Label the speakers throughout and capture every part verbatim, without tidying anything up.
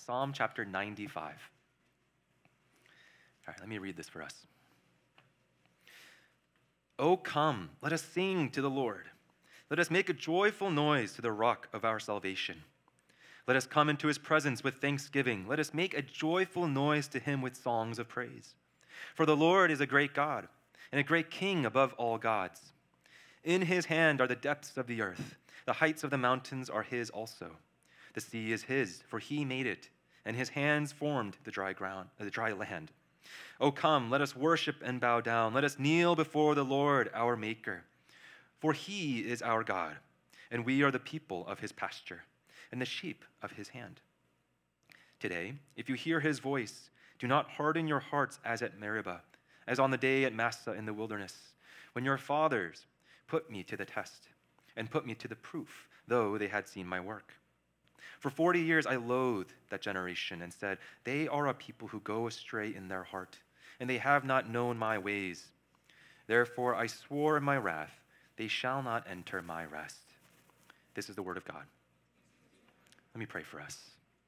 Speaker 1: Psalm chapter ninety-five. All right, let me read this for us. "Oh, come, let us sing to the Lord. Let us make a joyful noise to the rock of our salvation. Let us come into his presence with thanksgiving. Let us make a joyful noise to him with songs of praise. For the Lord is a great God and a great King above all gods. In his hand are the depths of the earth. The heights of the mountains are his also. The sea is his, for he made it, and his hands formed the dry ground, the dry land. Oh, come, let us worship and bow down. Let us kneel before the Lord, our Maker. For he is our God, and we are the people of his pasture, and the sheep of his hand. Today, if you hear his voice, do not harden your hearts as at Meribah, as on the day at Massah in the wilderness, when your fathers put me to the test and put me to the proof, though they had seen my work. For forty years I loathed that generation and said, they are a people who go astray in their heart, and they have not known my ways. Therefore I swore in my wrath, they shall not enter my rest." This is the word of God. Let me pray for us.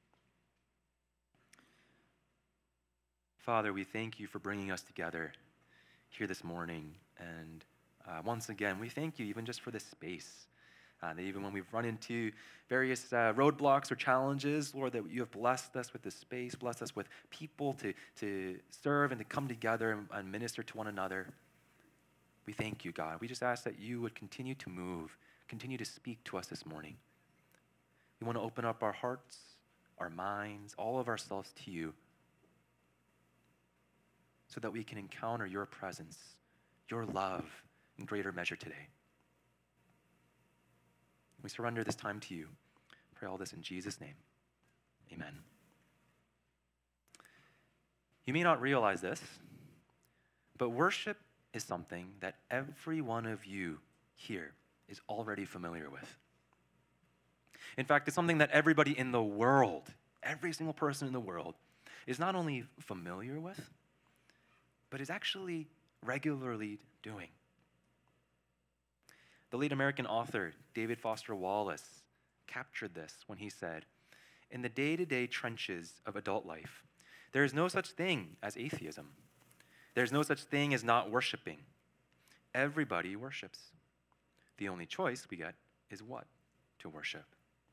Speaker 1: Father, we thank you for bringing us together here this morning. And uh, once again, we thank you even just for this space. Uh, that even when we've run into various uh, roadblocks or challenges, Lord, that you have blessed us with this space, blessed us with people to, to serve and to come together and, and minister to one another. We thank you, God. We just ask that you would continue to move, continue to speak to us this morning. We want to open up our hearts, our minds, all of ourselves to you so that we can encounter your presence, your love in greater measure today. We surrender this time to you. Pray all this in Jesus' name. Amen. You may not realize this, but worship is something that every one of you here is already familiar with. In fact, it's something that everybody in the world, every single person in the world, is not only familiar with, but is actually regularly doing. The late American author, David Foster Wallace, captured this when he said, "In the day-to-day trenches of adult life, there is no such thing as atheism. There's no such thing as not worshiping. Everybody worships. The only choice we get is what to worship."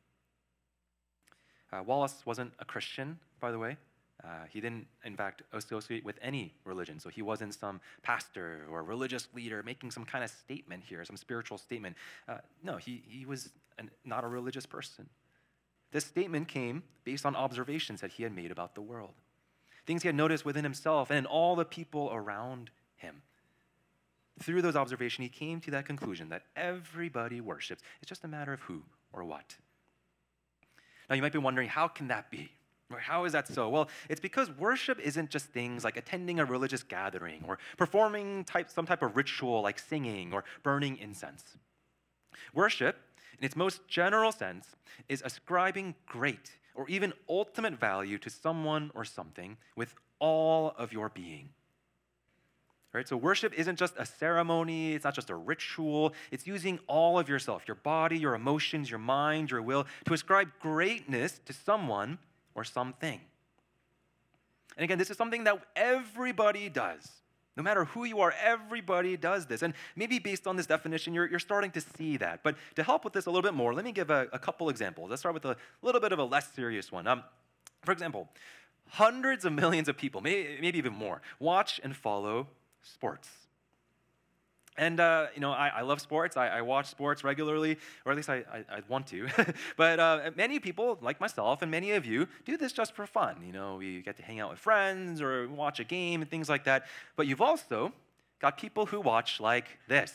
Speaker 1: Uh, Wallace wasn't a Christian, by the way. Uh, he didn't, in fact, associate with any religion. So he wasn't some pastor or religious leader making some kind of statement here, some spiritual statement. Uh, no, he, he was an, not a religious person. This statement came based on observations that he had made about the world, things he had noticed within himself and in all the people around him. Through those observations, he came to that conclusion that everybody worships. It's just a matter of who or what. Now, you might be wondering, how can that be? Or how is that so? Well, it's because worship isn't just things like attending a religious gathering or performing type, some type of ritual like singing or burning incense. Worship, in its most general sense, is ascribing great or even ultimate value to someone or something with all of your being. Right? So worship isn't just a ceremony, it's not just a ritual, it's using all of yourself, your body, your emotions, your mind, your will, to ascribe greatness to someone or something. And again, this is something that everybody does. No matter who you are, everybody does this. And maybe based on this definition, you're, you're starting to see that. But to help with this a little bit more, let me give a, a couple examples. Let's start with a little bit of a less serious one. Um, for example, hundreds of millions of people, maybe, maybe even more, watch and follow sports. And, uh, you know, I, I love sports. I, I watch sports regularly, or at least I, I, I want to. But uh, many people, like myself and many of you, do this just for fun. You know, we get to hang out with friends or watch a game and things like that. But you've also got people who watch like this.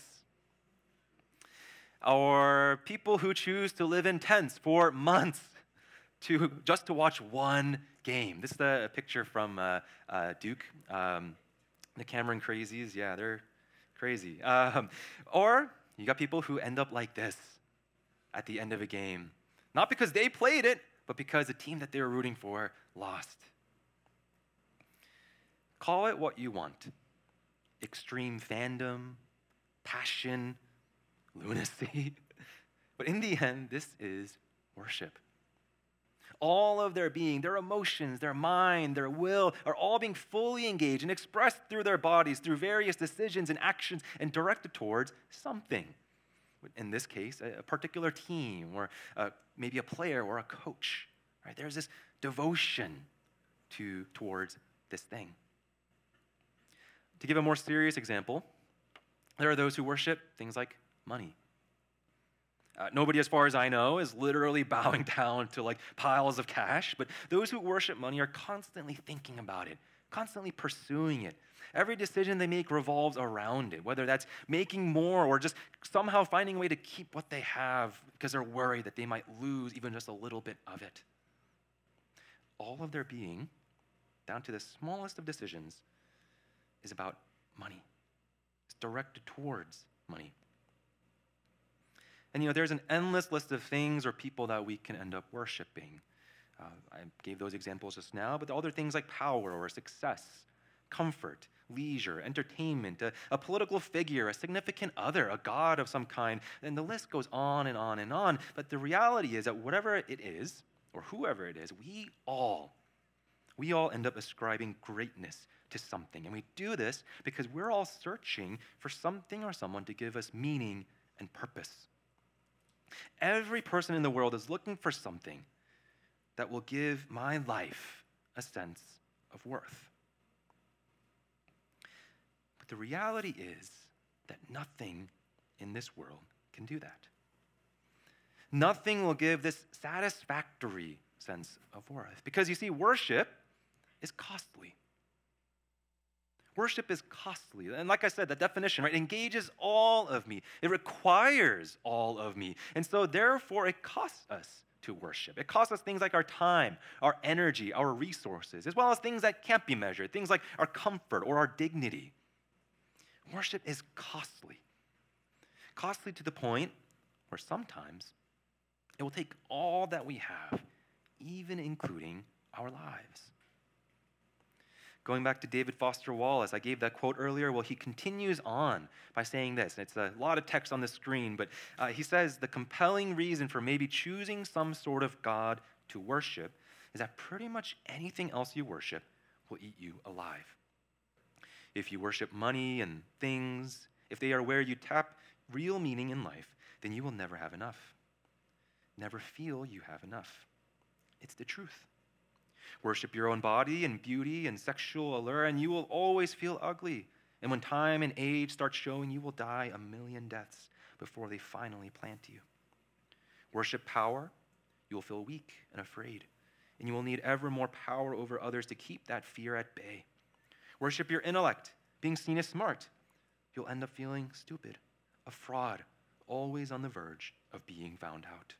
Speaker 1: Or people who choose to live in tents for months to just to watch one game. This is a picture from uh, uh, Duke. Um, the Cameron Crazies, yeah, they're crazy. Um, or you got people who end up like this at the end of a game. Not because they played it, but because the team that they were rooting for lost. Call it what you want. Extreme fandom, passion, lunacy. But in the end, this is worship. all of their being, their emotions, their mind, their will are all being fully engaged and expressed through their bodies, through various decisions and actions, and directed towards something. In this case, a particular team, or uh, maybe a player or a coach. Right? There's this devotion to towards this thing. To give a more serious example, there are those who worship things like money. Uh, nobody, as far as I know, is literally bowing down to like piles of cash, but those who worship money are constantly thinking about it, constantly pursuing it. Every decision they make revolves around it, whether that's making more or just somehow finding a way to keep what they have because they're worried that they might lose even just a little bit of it. All of their being, down to the smallest of decisions, is about money. It's directed towards money. And you know, there's an endless list of things or people that we can end up worshiping. Uh, I gave those examples just now, but other things like power or success, comfort, leisure, entertainment, a, a political figure, a significant other, a god of some kind, and the list goes on and on and on. But the reality is that whatever it is, or whoever it is, we all, we all end up ascribing greatness to something. And we do this because we're all searching for something or someone to give us meaning and purpose. Every person in the world is looking for something that will give my life a sense of worth. But the reality is that nothing in this world can do that. Nothing will give this satisfactory sense of worth. Because you see, worship is costly. Worship is costly. And like I said, the definition, right, engages all of me. It requires all of me. And so therefore, it costs us to worship. It costs us things like our time, our energy, our resources, as well as things that can't be measured, things like our comfort or our dignity. Worship is costly. Costly to the point where sometimes it will take all that we have, even including our lives. Going back to David Foster Wallace, I gave that quote earlier. Well, he continues on by saying this. It's a lot of text on the screen, but uh, he says the compelling reason for maybe choosing some sort of God to worship is that pretty much anything else you worship will eat you alive. If you worship money and things, if they are where you tap real meaning in life, then you will never have enough. Never feel you have enough. It's the truth. Worship your own body and beauty and sexual allure, and you will always feel ugly. And when time and age start showing, you will die a million deaths before they finally plant you. Worship power, you will feel weak and afraid, and you will need ever more power over others to keep that fear at bay. Worship your intellect, being seen as smart. You'll end up feeling stupid, a fraud, always on the verge of being found out.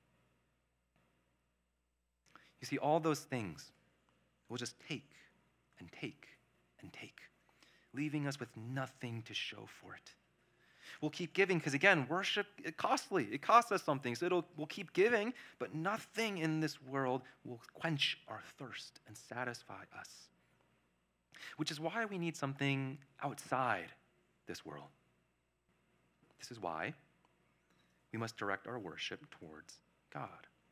Speaker 1: You see, all those things will just take and take and take, leaving us with nothing to show for it. We'll keep giving because, again, worship is costly. It costs us something, so it'll, we'll keep giving, but nothing in this world will quench our thirst and satisfy us, which is why we need something outside this world. This is why we must direct our worship towards God.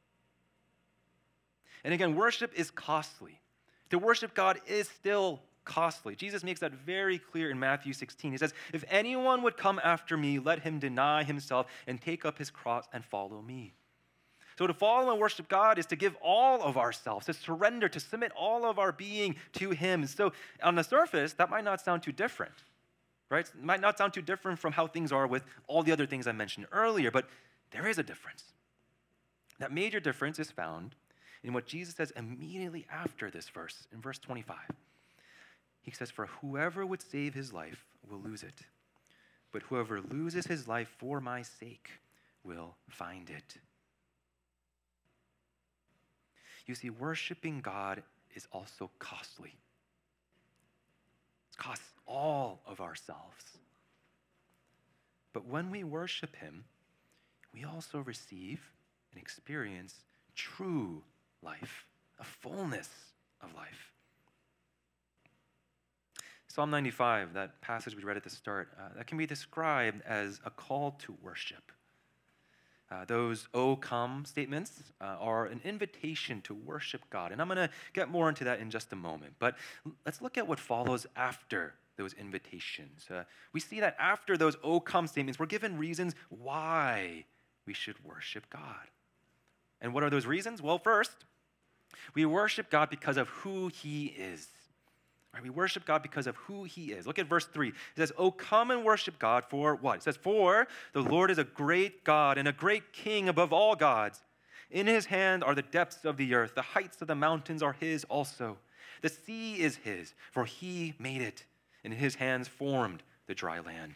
Speaker 1: And again, worship is costly. To worship God is still costly. Jesus makes that very clear in Matthew sixteen. He says, if anyone would come after me, let him deny himself and take up his cross and follow me. So to follow and worship God is to give all of ourselves, to surrender, to submit all of our being to him. So on the surface, that might not sound too different, right? It might not sound too different from how things are with all the other things I mentioned earlier, but there is a difference. That major difference is found in what Jesus says immediately after this verse, in verse twenty-five. He says, for whoever would save his life will lose it, but whoever loses his life for my sake will find it. You see, worshiping God is also costly. It costs all of ourselves. But when we worship him, we also receive and experience true life, a fullness of life. Psalm ninety-five, that passage we read at the start, uh, that can be described as a call to worship. Uh, those "O come" statements uh, are an invitation to worship God. And I'm going to get more into that in just a moment. But l- let's look at what follows after those invitations. Uh, we see that after those "O come" statements, we're given reasons why we should worship God. And what are those reasons? Well, first, we worship God because of who he is. Right? We worship God because of who he is. Look at verse three. It says, "Oh, come and worship God for what?" It says, "For the Lord is a great God and a great King above all gods. In his hand are the depths of the earth. The heights of the mountains are his also. The sea is his, for he made it, and his hands formed the dry land."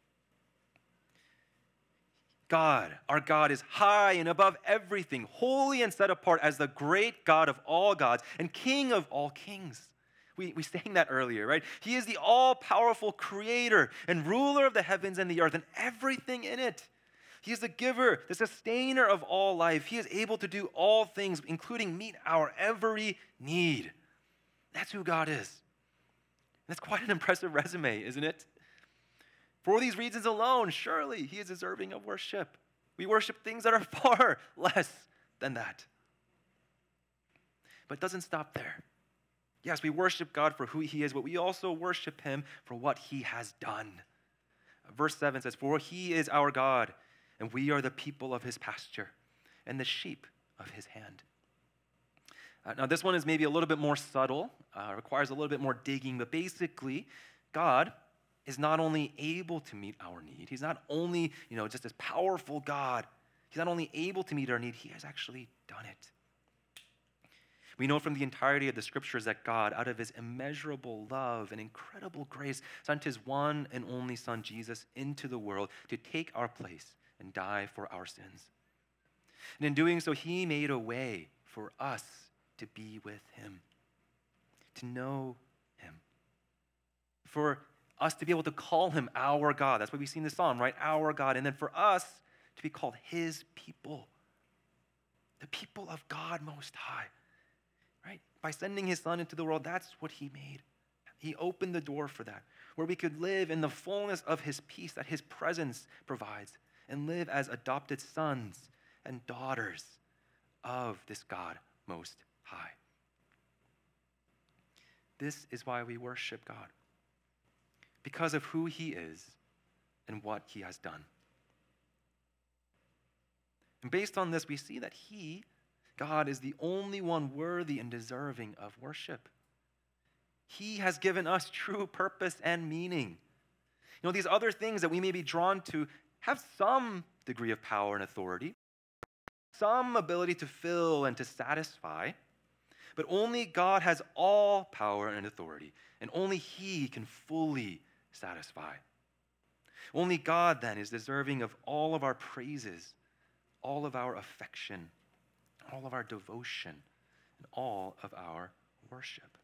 Speaker 1: God, our God, is high and above everything, holy and set apart as the great God of all gods and King of all kings. We, we sang that earlier, right? He is the all-powerful creator and ruler of the heavens and the earth and everything in it. He is the giver, the sustainer of all life. He is able to do all things, including meet our every need. That's who God is. That's quite an impressive resume, isn't it? For these reasons alone, surely he is deserving of worship. We worship things that are far less than that. But it doesn't stop there. Yes, we worship God for who he is, but we also worship him for what he has done. Verse seven says, "For he is our God, and we are the people of his pasture, and the sheep of his hand." Uh, now, this one is maybe a little bit more subtle, uh, requires a little bit more digging, but basically, God is not only able to meet our need, he's not only, you know, just this powerful God, he's not only able to meet our need, he has actually done it. We know from the entirety of the scriptures that God, out of his immeasurable love and incredible grace, sent his one and only Son, Jesus, into the world to take our place and die for our sins. And in doing so, he made a way for us to be with him, to know him, for us to be able to call him our God. That's what we see in the psalm, right? Our God. And then for us to be called his people, the people of God Most High. Right? By sending his Son into the world, that's what he made. He opened the door for that, where we could live in the fullness of his peace that his presence provides and live as adopted sons and daughters of this God Most High. This is why we worship God, because of who he is and what he has done. And based on this, we see that he, God, is the only one worthy and deserving of worship. He has given us true purpose and meaning. You know, these other things that we may be drawn to have some degree of power and authority, some ability to fill and to satisfy, but only God has all power and authority, and only he can fully satisfy. Only God, then, is deserving of all of our praises, all of our affection, all of our devotion, and all of our worship.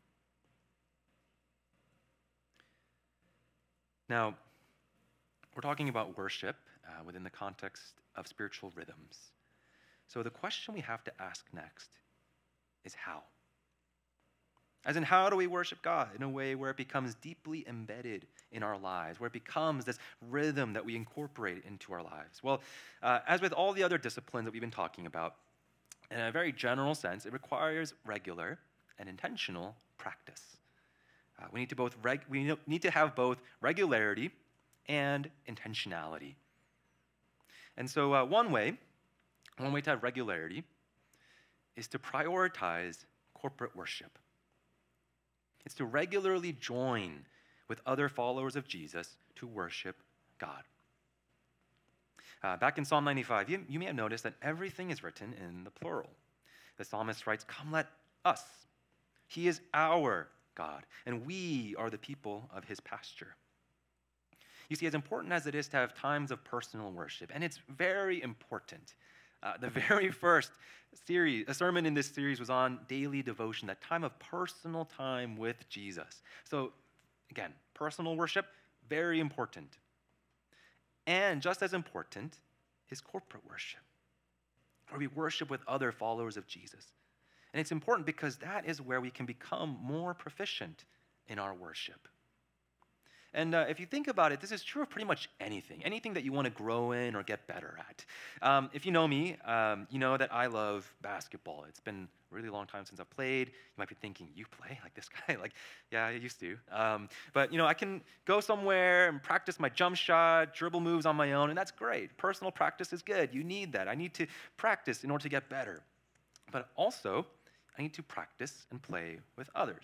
Speaker 1: Now, we're talking about worship uh, within the context of spiritual rhythms. So the question we have to ask next is how? As in, how do we worship God in a way where it becomes deeply embedded in our lives, where it becomes this rhythm that we incorporate into our lives? Well, uh, as with all the other disciplines that we've been talking about, in a very general sense, it requires regular and intentional practice. Uh, we need to both reg- we need to have both regularity and intentionality. And so, uh, one way, one way to have regularity is to prioritize corporate worship. It's to regularly join with other followers of Jesus to worship God. Uh, back in Psalm ninety-five, you, you may have noticed that everything is written in the plural. The psalmist writes, "Come, let us." He is our God, and we are the people of his pasture. You see, as important as it is to have times of personal worship, and it's very important. Uh, the very first series, a sermon in this series was on daily devotion, that time of personal time with Jesus. So, again, personal worship, very important. And just as important is corporate worship, where we worship with other followers of Jesus. And it's important because that is where we can become more proficient in our worship. And uh, if you think about it, this is true of pretty much anything, anything that you want to grow in or get better at. Um, if you know me, um, you know that I love basketball. It's been a really long time since I've played. You might be thinking, you play like this guy? Like, yeah, I used to. Um, but, you know, I can go somewhere and practice my jump shot, dribble moves on my own, and that's great. Personal practice is good. You need that. I need to practice in order to get better. But also, I need to practice and play with others.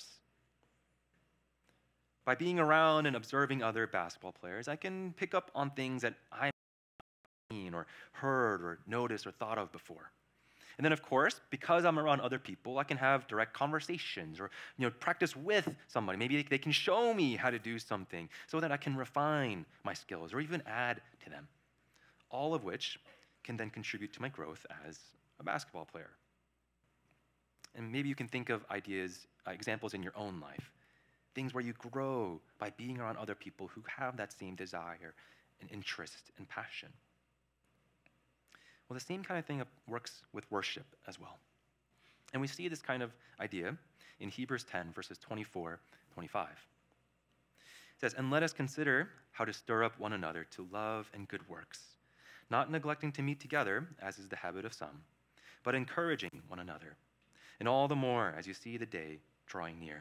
Speaker 1: By being around and observing other basketball players, I can pick up on things that I've seen or heard or noticed or thought of before. And then, of course, because I'm around other people, I can have direct conversations or, you know, practice with somebody. Maybe they can show me how to do something so that I can refine my skills or even add to them, all of which can then contribute to my growth as a basketball player. And maybe you can think of ideas, uh, examples in your own life. Things where you grow by being around other people who have that same desire and interest and passion. Well, the same kind of thing works with worship as well. And we see this kind of idea in Hebrews ten, verses twenty-four, twenty-five. It says, "And let us consider how to stir up one another to love and good works, not neglecting to meet together, as is the habit of some, but encouraging one another, and all the more as you see the day drawing near."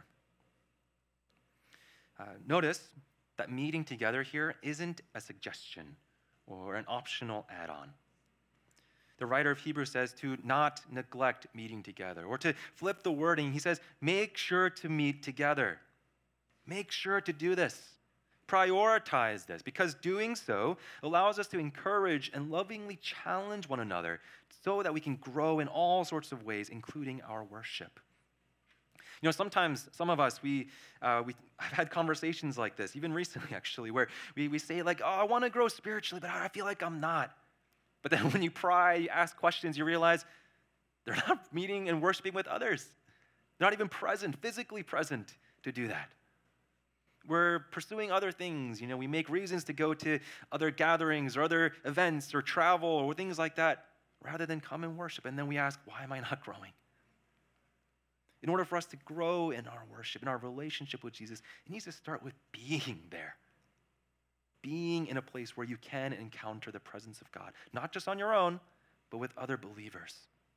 Speaker 1: Uh, notice that meeting together here isn't a suggestion or an optional add-on. The writer of Hebrews says to not neglect meeting together, or to flip the wording, he says, make sure to meet together. Make sure to do this. Prioritize this, because doing so allows us to encourage and lovingly challenge one another so that we can grow in all sorts of ways, including our worship. You know, sometimes some of us, we, uh, we, I've had conversations like this, even recently actually, where we, we say like, oh, I want to grow spiritually, but I feel like I'm not. But then when you pry, you ask questions, you realize they're not meeting and worshiping with others. They're not even present, physically present to do that. We're pursuing other things. You know, we make reasons to go to other gatherings or other events or travel or things like that rather than come and worship. And then we ask, why am I not growing? In order for us to grow in our worship, in our relationship with Jesus, it needs to start with being there. Being in a place where you can encounter the presence of God, not just on your own, but with other believers.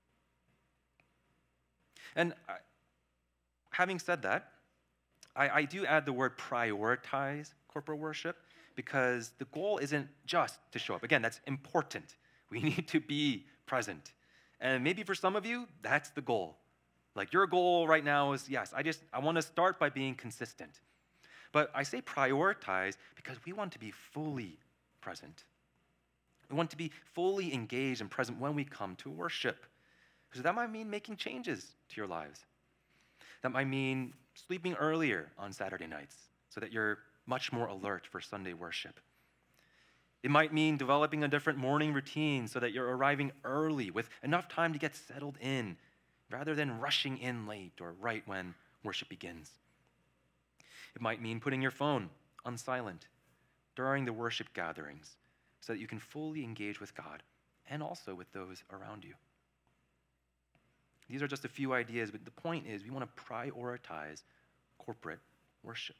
Speaker 1: And I, having said that, I, I do add the word prioritize corporate worship, because the goal isn't just to show up. Again, that's important. We need to be present. And maybe for some of you, that's the goal. Like your goal right now is, yes, I just, I want to start by being consistent. But I say prioritize because we want to be fully present. We want to be fully engaged and present when we come to worship. Because that might mean making changes to your lives. That might mean sleeping earlier on Saturday nights so that you're much more alert for Sunday worship. It might mean developing a different morning routine so that you're arriving early with enough time to get settled in, rather than rushing in late or right when worship begins. It might mean putting your phone on silent during the worship gatherings so that you can fully engage with God and also with those around you. These are just a few ideas, but the point is we want to prioritize corporate worship.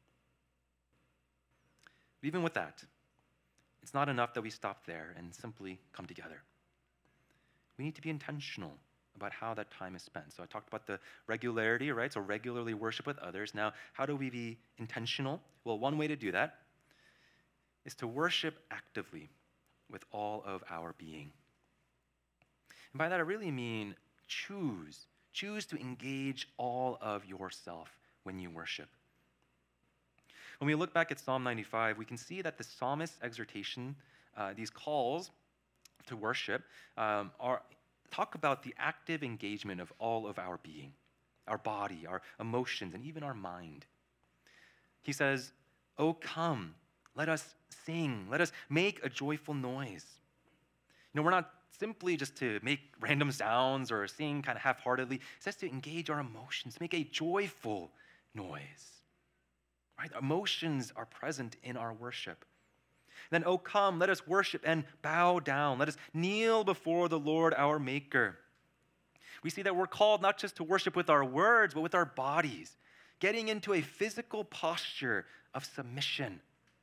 Speaker 1: But even with that, it's not enough that we stop there and simply come together. We need to be intentional about how that time is spent. So I talked about the regularity, right? So regularly worship with others. Now, how do we be intentional? Well, one way to do that is to worship actively with all of our being. And by that, I really mean choose. Choose to engage all of yourself when you worship. When we look back at Psalm ninety-five, we can see that the psalmist's exhortation, uh, these calls to worship, um, are talk about the active engagement of all of our being, our body, our emotions, and even our mind. He says, "Oh, come, let us sing, let us make a joyful noise." You know, we're not simply just to make random sounds or sing kind of half-heartedly. It says to engage our emotions, make a joyful noise. Right? Emotions are present in our worship. Then, oh, come, let us worship and bow down. Let us kneel before the Lord our Maker. We see that we're called not just to worship with our words, but with our bodies, getting into a physical posture of submission.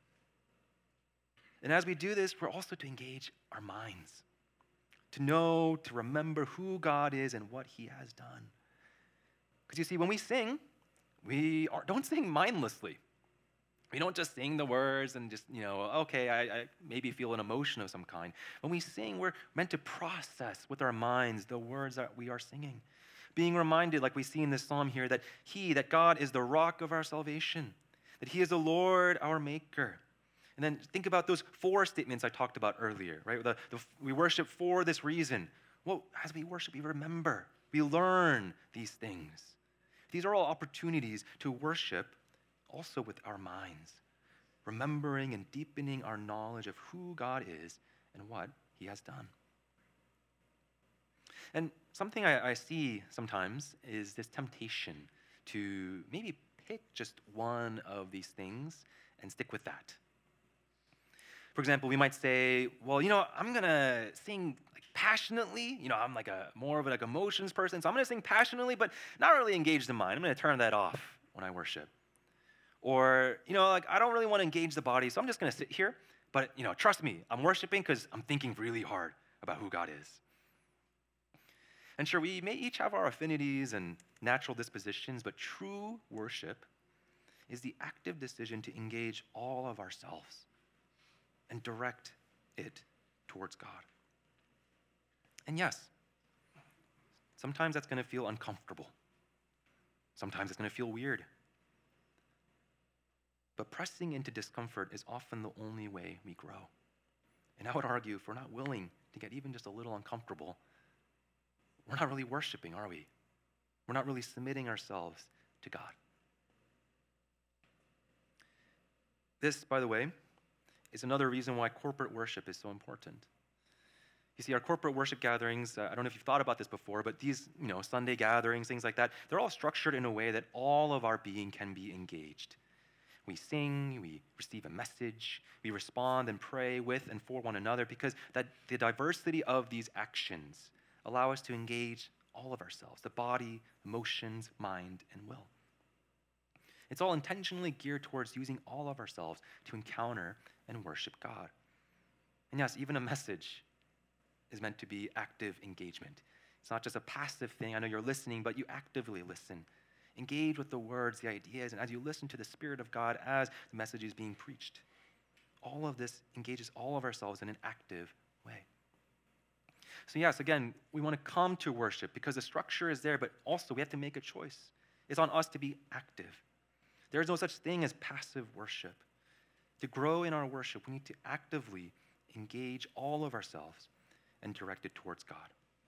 Speaker 1: And as we do this, we're also to engage our minds, to know, to remember who God is and what he has done. Because you see, when we sing, we are, don't sing mindlessly. We don't just sing the words and just, you know, okay, I, I maybe feel an emotion of some kind. When we sing, we're meant to process with our minds the words that we are singing. Being reminded, like we see in this psalm here, that he, that God is the rock of our salvation, that he is the Lord, our maker. And then think about those four statements I talked about earlier, right? The, the, we worship for this reason. Well, as we worship, we remember, we learn these things. These are all opportunities to worship also with our minds, remembering and deepening our knowledge of who God is and what he has done. And something I, I see sometimes is this temptation to maybe pick just one of these things and stick with that. For example, we might say, well, you know, I'm going to sing like passionately. You know, I'm like a more of a, like emotions person, so I'm going to sing passionately, but not really engage the mind. I'm going to turn that off when I worship. Or, you know, like I don't really want to engage the body, so I'm just going to sit here. But, you know, trust me, I'm worshiping because I'm thinking really hard about who God is. And sure, we may each have our affinities and natural dispositions, but true worship is the active decision to engage all of ourselves and direct it towards God. And yes, sometimes that's going to feel uncomfortable. Sometimes it's going to feel weird. But pressing into discomfort is often the only way we grow. And I would argue if we're not willing to get even just a little uncomfortable, we're not really worshiping, are we? We're not really submitting ourselves to God. This, by the way, is another reason why corporate worship is so important. You see, our corporate worship gatherings, uh, I don't know if you've thought about this before, but these, you know, Sunday gatherings, things like that, they're all structured in a way that all of our being can be engaged. We sing, we receive a message, we respond and pray with and for one another because that the diversity of these actions allow us to engage all of ourselves, the body, emotions, mind, and will. It's all intentionally geared towards using all of ourselves to encounter and worship God. And yes, even a message is meant to be active engagement. It's not just a passive thing. I know you're listening, but you actively listen. Engage with the words, the ideas, and as you listen to the Spirit of God as the message is being preached. All of this engages all of ourselves in an active way. So yes, again, we want to come to worship because the structure is there, but also we have to make a choice. It's on us to be active. There is no such thing as passive worship. To grow in our worship, we need to actively engage all of ourselves and direct it towards God.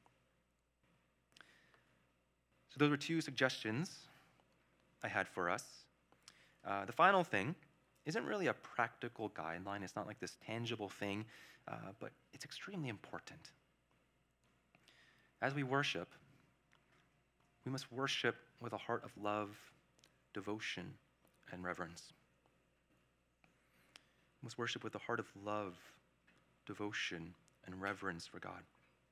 Speaker 1: So those were two suggestions I had for us. Uh, the final thing isn't really a practical guideline. It's not like this tangible thing, uh, but it's extremely important. As we worship, we must worship with a heart of love, devotion, and reverence. We must worship with a heart of love, devotion, and reverence for God.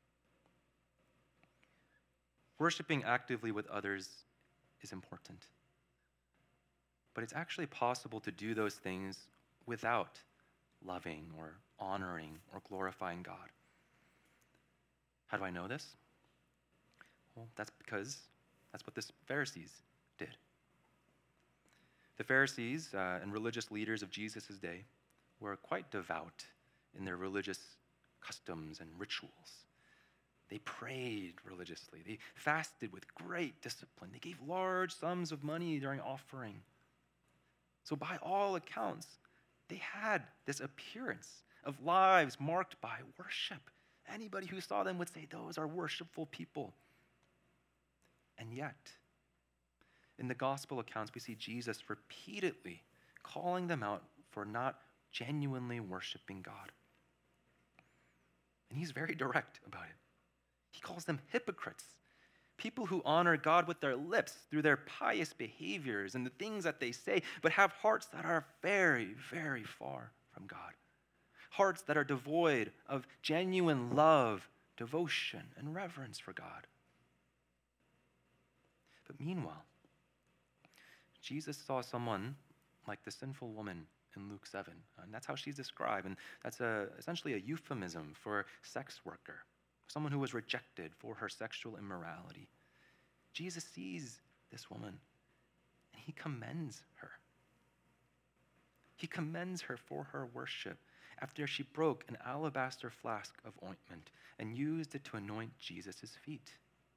Speaker 1: Worshiping actively with others is important. But it's actually possible to do those things without loving or honoring or glorifying God. How do I know this? Well, that's because that's what the Pharisees did. The Pharisees uh, and religious leaders of Jesus' day were quite devout in their religious customs and rituals. They prayed religiously. They fasted with great discipline. They gave large sums of money during offering. So by all accounts, they had this appearance of lives marked by worship. Anybody who saw them would say, those are worshipful people. And yet, in the gospel accounts, we see Jesus repeatedly calling them out for not genuinely worshiping God. And he's very direct about it. He calls them hypocrites, people who honor God with their lips through their pious behaviors and the things that they say, but have hearts that are very, very far from God. Hearts that are devoid of genuine love, devotion, and reverence for God. But meanwhile, Jesus saw someone like the sinful woman in Luke seven. And that's how she's described. And that's a, essentially a euphemism for sex worker, someone who was rejected for her sexual immorality. Jesus sees this woman and he commends her. He commends her for her worship after she broke an alabaster flask of ointment and used it to anoint Jesus' feet.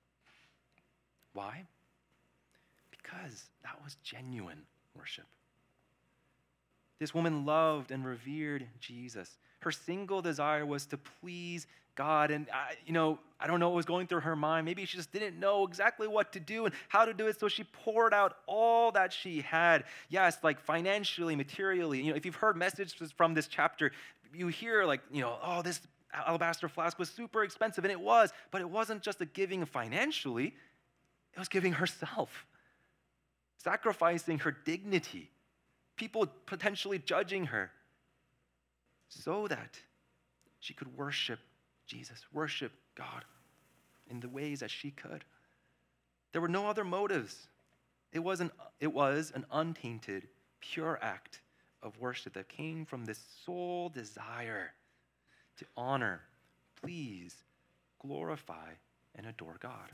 Speaker 1: Why? Because that was genuine worship. This woman loved and revered Jesus. Her single desire was to please God. And, I, you know, I don't know what was going through her mind. Maybe she just didn't know exactly what to do and how to do it. So she poured out all that she had. Yes, like financially, materially. You know, if you've heard messages from this chapter, you hear like, you know, oh, this alabaster flask was super expensive. And it was. But it wasn't just a giving financially. It was giving herself. Sacrificing her dignity. People potentially judging her so that she could worship Jesus, worship God in the ways that she could. There were no other motives. It was an, it was an untainted, pure act of worship that came from this sole desire to honor, please, glorify, and adore God.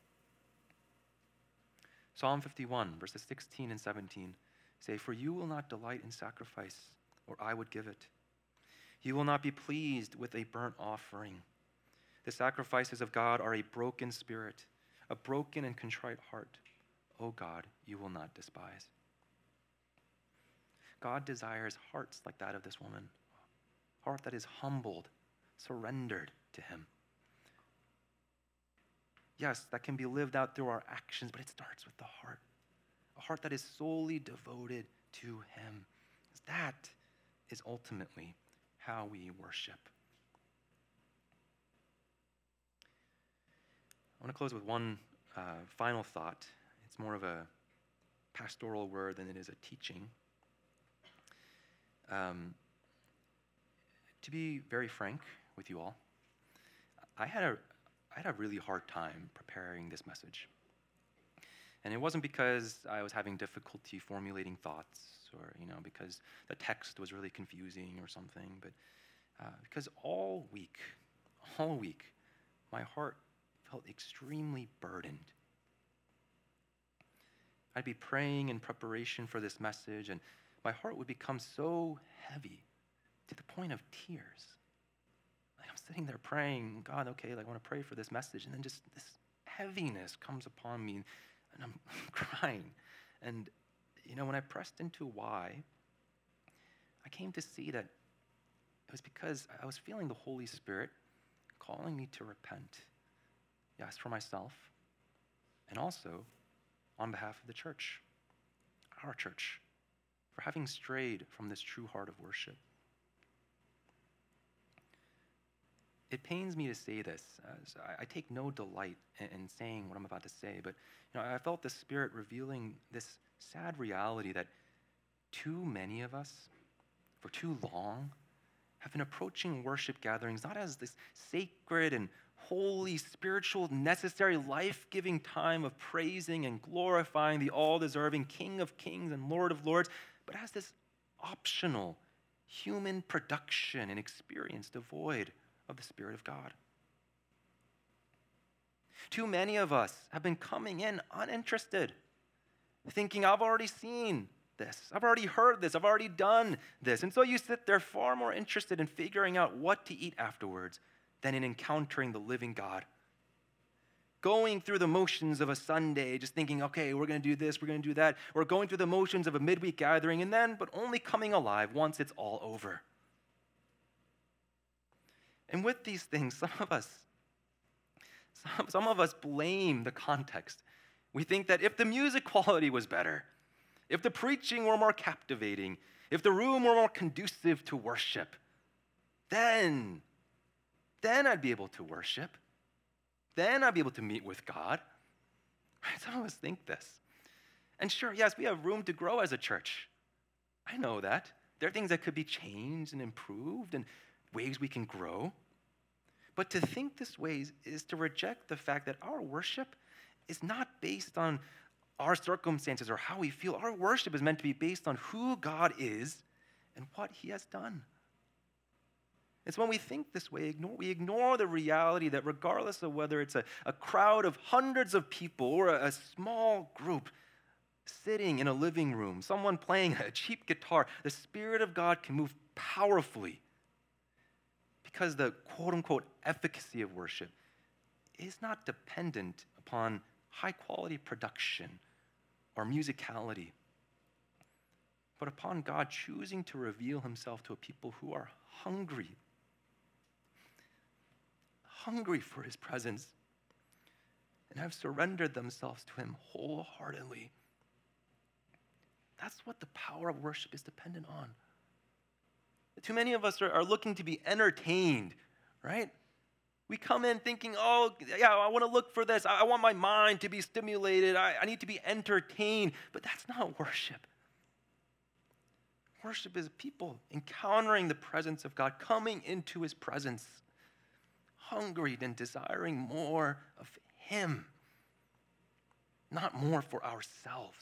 Speaker 1: Psalm fifty-one, verses sixteen and seventeen say, "For you will not delight in sacrifice, or I would give it. You will not be pleased with a burnt offering. The sacrifices of God are a broken spirit, a broken and contrite heart. O God, you will not despise." God desires hearts like that of this woman, a heart that is humbled, surrendered to him. Yes, that can be lived out through our actions, but it starts with the heart. A heart that is solely devoted to him. That is ultimately how we worship. I want to close with one uh, final thought. It's more of a pastoral word than it is a teaching. Um, to be very frank with you all, I had a I had a really hard time preparing this message. And it wasn't because I was having difficulty formulating thoughts or, you know, because the text was really confusing or something, but uh, because all week, all week, my heart felt extremely burdened. I'd be praying in preparation for this message, and my heart would become so heavy to the point of tears. Like I'm sitting there praying, God, okay, like I want to pray for this message, and then just this heaviness comes upon me, and I'm crying. And, you know, when I pressed into why, I came to see that it was because I was feeling the Holy Spirit calling me to repent. Yes, for myself, and also on behalf of the church, our church, for having strayed from this true heart of worship. It pains me to say this. As I, I take no delight in, in saying what I'm about to say, but you know, I felt the Spirit revealing this sad reality that too many of us, for too long, have been approaching worship gatherings not as this sacred and holy, spiritual, necessary, life-giving time of praising and glorifying the all-deserving King of Kings and Lord of Lords, but as this optional human production and experience devoid of the Spirit of God. Too many of us have been coming in uninterested, thinking, I've already seen this, I've already heard this, I've already done this. And so you sit there far more interested in figuring out what to eat afterwards than in encountering the living God. Going through the motions of a Sunday, just thinking, okay, we're going to do this, we're going to do that. Or going through the motions of a midweek gathering, and then, but only coming alive once it's all over. And with these things, some of us, some, some of us blame the context. We think that if the music quality was better, if the preaching were more captivating, if the room were more conducive to worship, then, then I'd be able to worship. Then I'd be able to meet with God. Some of us think this. And sure, yes, we have room to grow as a church. I know that. There are things that could be changed and improved and ways we can grow. But to think this way is to reject the fact that our worship is not based on our circumstances or how we feel. Our worship is meant to be based on who God is and what he has done. It's when we think this way, ignore, we ignore the reality that regardless of whether it's a, a crowd of hundreds of people or a, a small group sitting in a living room, someone playing a cheap guitar, the Spirit of God can move powerfully because the quote-unquote efficacy of worship is not dependent upon high-quality production or musicality, but upon God choosing to reveal himself to a people who are hungry, hungry for his presence, and have surrendered themselves to him wholeheartedly. That's what the power of worship is dependent on. Too many of us are, are looking to be entertained, right? We come in thinking, oh, yeah, I want to look for this. I, I want my mind to be stimulated. I, I need to be entertained. But that's not worship. Worship is people encountering the presence of God, coming into his presence, hungry and desiring more of him, not more for ourselves.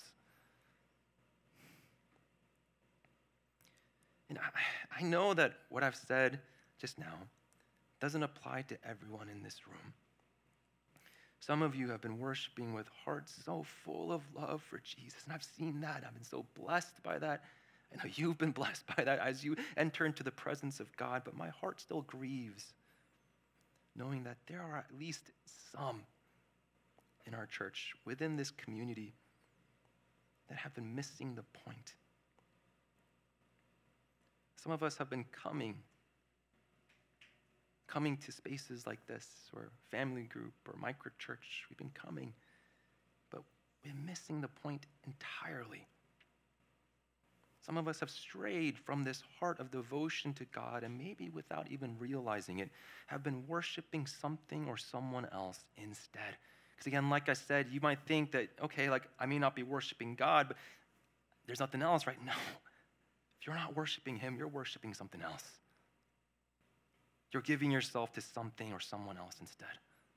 Speaker 1: And I, I know that what I've said just now doesn't apply to everyone in this room. Some of you have been worshiping with hearts so full of love for Jesus, and I've seen that. I've been so blessed by that. I know you've been blessed by that as you enter into the presence of God, but my heart still grieves knowing that there are at least some in our church, within this community, that have been missing the point. Some of us have been coming, coming to spaces like this, or family group, or micro church. We've been coming, but we're missing the point entirely. Some of us have strayed from this heart of devotion to God, and maybe without even realizing it, have been worshiping something or someone else instead. Because again, like I said, you might think that, okay, like I may not be worshiping God, but there's nothing else, right? No. If you're not worshiping him, you're worshiping something else. You're giving yourself to something or someone else instead.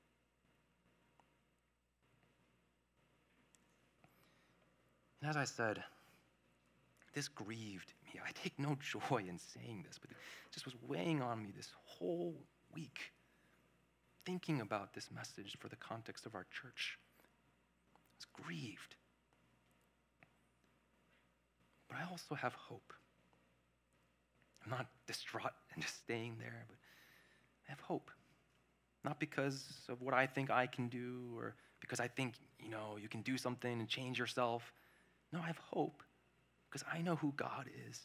Speaker 1: And as I said, this grieved me. I take no joy in saying this, but it just was weighing on me this whole week, thinking about this message for the context of our church. I was grieved. But I also have hope. I'm not distraught and just staying there, but I have hope. Not because of what I think I can do or because I think, you know, you can do something and change yourself. No, I have hope because I know who God is.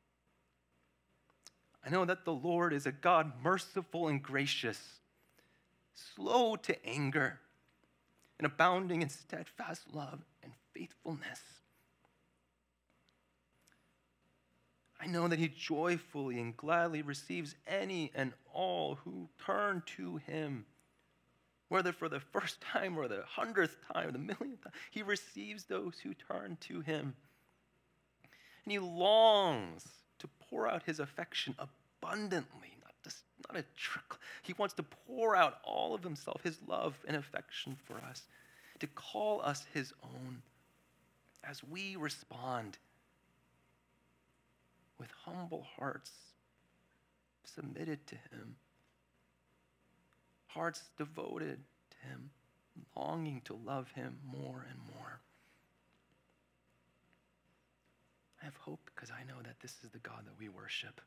Speaker 1: I know that the Lord is a God merciful and gracious, slow to anger, and abounding in steadfast love and faithfulness. I know that he joyfully and gladly receives any and all who turn to him, whether for the first time or the hundredth time, the millionth time. He receives those who turn to him. And he longs to pour out his affection abundantly, not just not a trickle. He wants to pour out all of himself, his love and affection for us, to call us his own as we respond with humble hearts submitted to him, hearts devoted to him, longing to love him more and more. I have hope because I know that this is the God that we worship.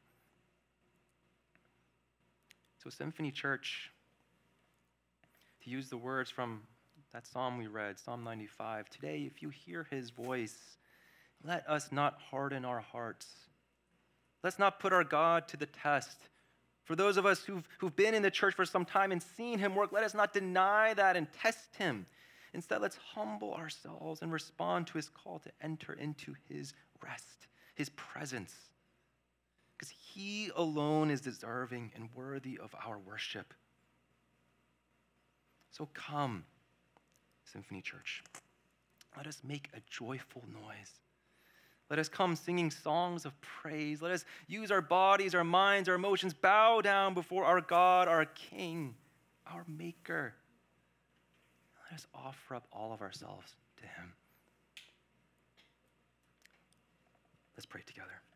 Speaker 1: So Symphony Church, to use the words from that psalm we read, Psalm ninety-five, today if you hear his voice, let us not harden our hearts. Let's not put our God to the test. For those of us who've, who've been in the church for some time and seen him work, let us not deny that and test him. Instead, let's humble ourselves and respond to his call to enter into his rest, his presence. Because he alone is deserving and worthy of our worship. So come, Symphony Church. Let us make a joyful noise. Let us come singing songs of praise. Let us use our bodies, our minds, our emotions, bow down before our God, our King, our Maker. Let us offer up all of ourselves to him. Let's pray together.